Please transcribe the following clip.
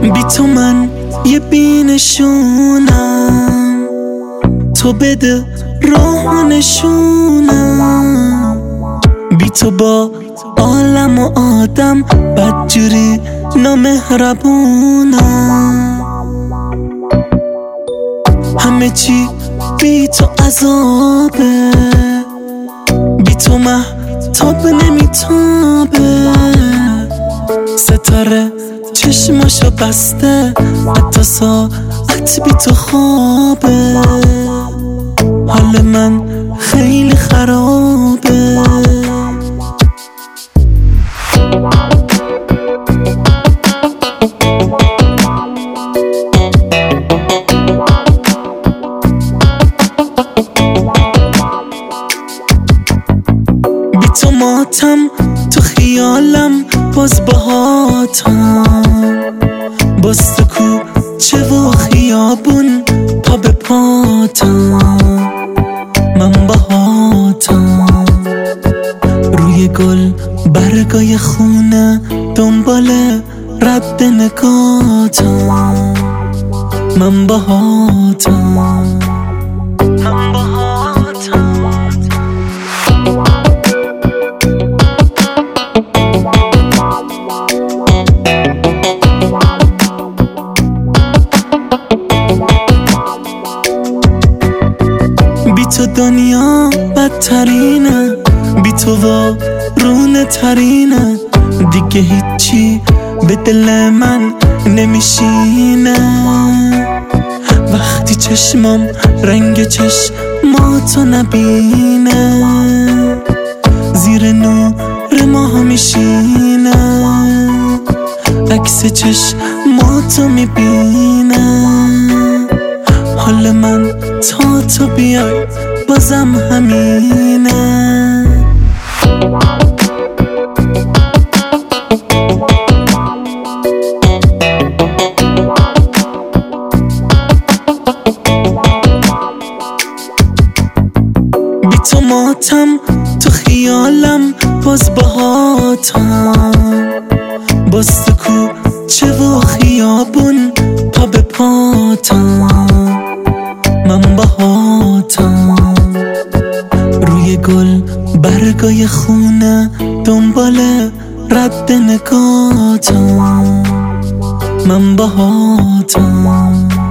بی تو من یه بینشونم، تو بده راه نشونم. بی تو با عالم و آدم بدجوری نامهربونم. همه چی بی تو عذابه، بی تو مهتاب نمیتابه. ستاره چشماشو بسته، حتی ساعت بی تو خوابه. حال من خیلی خرابه. بی تو ماتم تو خیالم، باز باهاتم، باز تو کوچه و خیابون پا به پاتم. من باهاتم روی گل برگای خونه، دنبال رد نگاتم. من باهاتم. بی تو دنیا بدترینه، بی تو وارونه ترینه. دیگه هیچی به دل من نمیشینه. وقتی چشمام رنگ چشماتو نبینه، زیر نور ماه میشینه. عکس چشماتو میبینه. حال من تا تو بیای بازم همینه. بی تو ماتم تو خیالم، باز باهاتم، باز تو کوچه و خیابون پا به پاتم. من باهاتم روی گل برگای خونه، دنبال رد نگاتم. من باهاتم.